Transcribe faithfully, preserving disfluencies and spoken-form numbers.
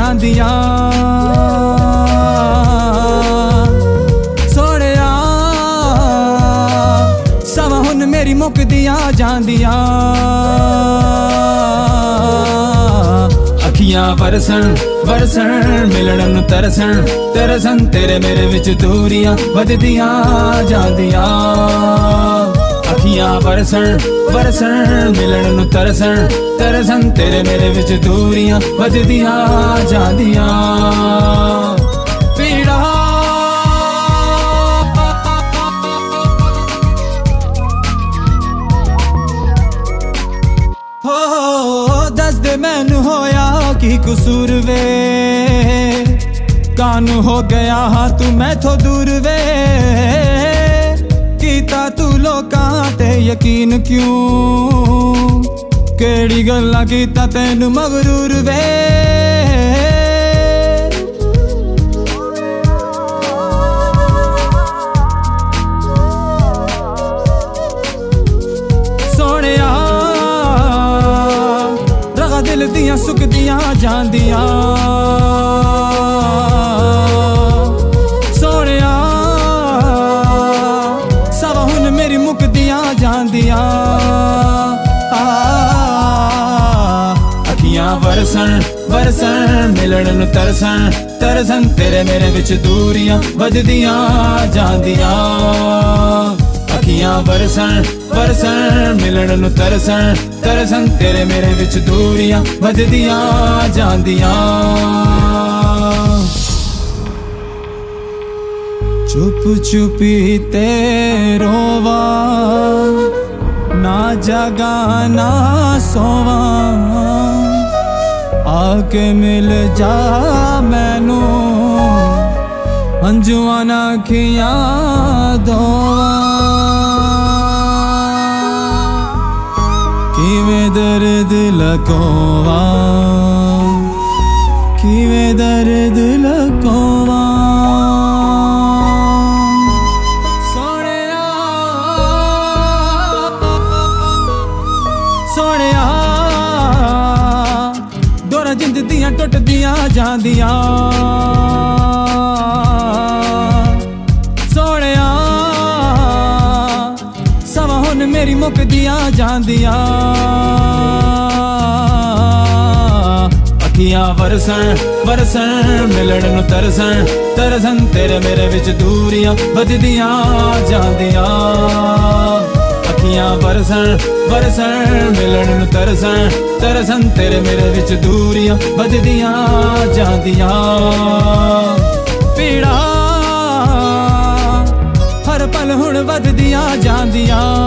ਜਾਂਦੀਆਂ ਸੋਹਣਿਆ ਸਮਾਂ ਹੁਣ ਮੇਰੀ ਮੁੱਕਦੀਆਂ ਜਾਂਦੀਆਂ ਅੱਖੀਆਂ ਵਰਸਣ ਵਰਸਣ ਮਿਲਣ ਨੂੰ ਤਰਸਣ ਤਰਸਣ ਤੇਰੇ ਮੇਰੇ ਵਿੱਚ ਦੂਰੀਆਂ ਵੱਧਦੀਆਂ ਜਾਂਦੀਆਂ ਅੱਖੀਆਂ ਵਰਸਣ ਵਰਸਣ ਮਿਲਣ ਨੂੰ ਤਰਸਣ ਤਰਸਣ ਤੇਰੇ ਮੇਰੇ ਵਿੱਚ ਦੂਰੀਆਂ ਵੱਧਦੀਆਂ ਜਾਂਦੀਆਂ ਪੀੜਾ ਹੋ ਦੱਸ ਦੇ ਮੈਨੂੰ ਹੋਇਆ ਕੀ ਕਸੂਰ ਵੇ ਕਾਨੂੰ ਹੋ ਗਿਆ ਹਾਂ ਤੂੰ ਮੈਥੋਂ ਦੂਰ ਵੇ ਕੀਤਾ ਤੂੰ ਲੋਕਾਂ ਤੇ ਯਕੀਨ ਕਿਉਂ ਕਿਹੜੀ ਗੱਲਾਂ ਕੀਤਾ ਤੈਨੂੰ ਮਗਰੂਰ ਵੇ ਸੋਹਣਿਆ ਰਗਾ ਦਿਲ ਦੀਆਂ ਸੁੱਕਦੀਆਂ ਜਾਂਦੀਆਂ ਮੇਰੀ ਮੁੱਕਦੀਆਂ ਜਾਂਦੀਆਂ ਅੱਖੀਆਂ ਵਰਸਣ ਵਰਸਣ ਮਿਲਣ ਨੂੰ ਤਰਸਣ ਤਰਸਣ ਤੇਰੇ ਮੇਰੇ ਵਿੱਚ ਦੂਰੀਆਂ ਵੱਧਦੀਆਂ ਜਾਂਦੀਆਂ ਅੱਖੀਆਂ ਵਰਸਣ ਵਰਸਣ ਮਿਲਣ ਨੂੰ ਤਰਸਣ ਤਰਸਣ ਤੇਰੇ ਮੇਰੇ ਵਿੱਚ ਦੂਰੀਆਂ ਵੱਧਦੀਆਂ ਜਾਂਦੀਆਂ चुप चुपी ते रोवा ना जगा ना सोवा आके मिल जा मैनू अंजुआ ना खिया दोवा किवें दर्द लकोवा किवें दर्द लकोवा ਸੋਹਣਿਆ ਡੋਰਾਂ ਜਿੰਦ ਦੀਆਂ ਟੁੱਟਦੀਆਂ ਜਾਂਦੀਆਂ ਸੋਹਣਿਆ ਸਮਾਂ ਹੁਣ ਮੇਰੀ ਮੁੱਕਦੀਆਂ ਜਾਂਦੀਆਂ ਅੱਖੀਆਂ ਵਰਸਣ ਵਰਸਣ ਮਿਲਣ ਨੂੰ ਤਰਸਣ ਤਰਸਣ ਤੇਰੇ ਮੇਰੇ ਵਿੱਚ ਦੂਰੀਆਂ ਵੱਧਦੀਆਂ ਜਾਂਦੀਆਂ ਅੱਖੀਆਂ ਵਰਸਣ ਵਰਸਣ ਮਿਲਣ ਨੂੰ ਤਰਸਣ ਤਰਸਣ ਤੇਰੇ ਮੇਰੇ ਵਿੱਚ ਦੂਰੀਆਂ ਵੱਧਦੀਆਂ ਜਾਂਦੀਆਂ ਪੀੜਾ ਹਰ ਪਲ ਹੁਣ ਵੱਧਦੀਆਂ ਜਾਂਦੀਆਂ